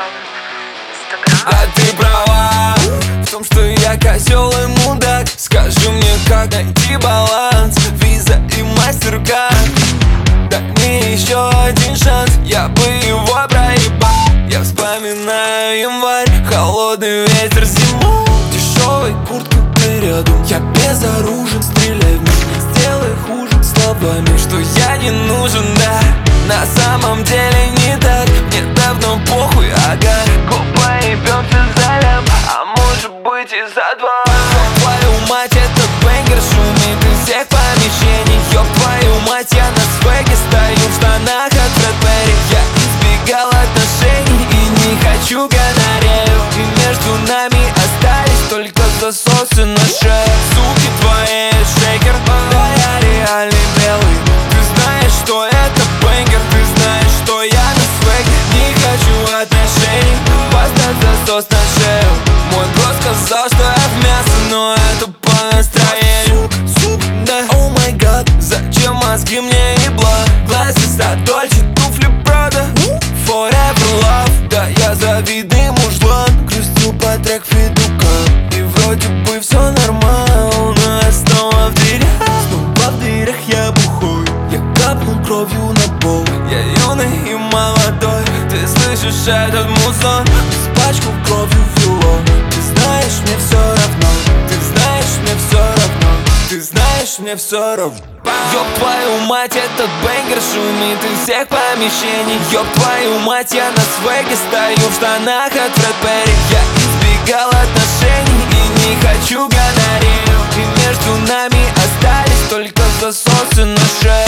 Инстаграм. А ты права в том, что я козел и мудак. Скажи мне, как найти баланс, виза и мастеркард. Дай мне еще один шанс, я бы его проебал. Я вспоминаю январь, холодный ветер зимой, дешевой куртка ты рядом. Я безоружен, стреляй в меня, сделай хуже словами, что я не нужен, да. На самом деле не так, мне давно похуй, ага. Поебемся за лям, а может быть и за два. Ёб твою мать, этот бэнгер шумит из всех помещений. Ёб твою мать, я на свеге стою в штанах от Фред Перри. Я избегал отношений и не хочу гонорею. И между нами остались только засосы на шее. Суки твои, шейкер, да я реальный белый. Ты знаешь, что это бэнгер, ты знаешь, что я на свеге. Не хочу отношений, поставь засос на шею. Мой бро сказал, что я в мясо, но это по настроению. Да, о май гад, зачем мозги мне ебла? Глазиста, Дольче, туфли, Прада, Forever Love. Да, я завидный мужлан, грустю по трек Федука. И вроде бы все нормально, но я снова в дырях. Снова в дырях я бухой, я капнул кровью на пол. Я юный и молодой, ты слышишь этот музон? Испачкал кровью вило. Ты знаешь, мне все равно, ты знаешь, мне все равно, ты знаешь, мне все равно. Ёб твою мать, этот бэнгер шумит из всех помещений. Ёб твою мать, я на свеге стою в штанах от Фред Перри. Я избегал отношений и не хочу гонорею. И между нами остались только засосы на шее.